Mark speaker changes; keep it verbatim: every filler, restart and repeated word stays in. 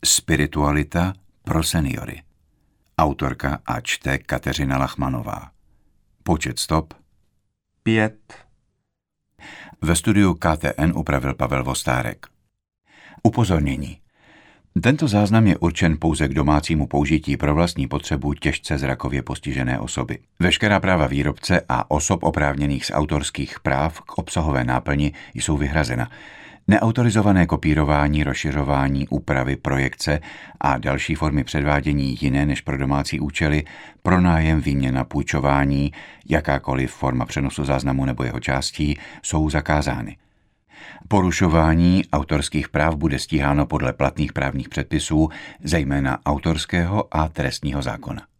Speaker 1: Spiritualita pro seniory. Autorka a čte Kateřina Lachmanová. Počet stop
Speaker 2: pět.
Speaker 1: Ve studiu K T N upravil Pavel Vostárek. Upozornění. Tento záznam je určen pouze k domácímu použití pro vlastní potřebu těžce zrakově postižené osoby. Veškerá práva výrobce a osob oprávněných z autorských práv k obsahové náplni jsou vyhrazena. Neautorizované kopírování, rozšiřování, úpravy, projekce a další formy předvádění jiné než pro domácí účely, pronájem, výměna, půjčování, jakákoliv forma přenosu záznamu nebo jeho částí jsou zakázány. Porušování autorských práv bude stíháno podle platných právních předpisů, zejména autorského a trestního zákona.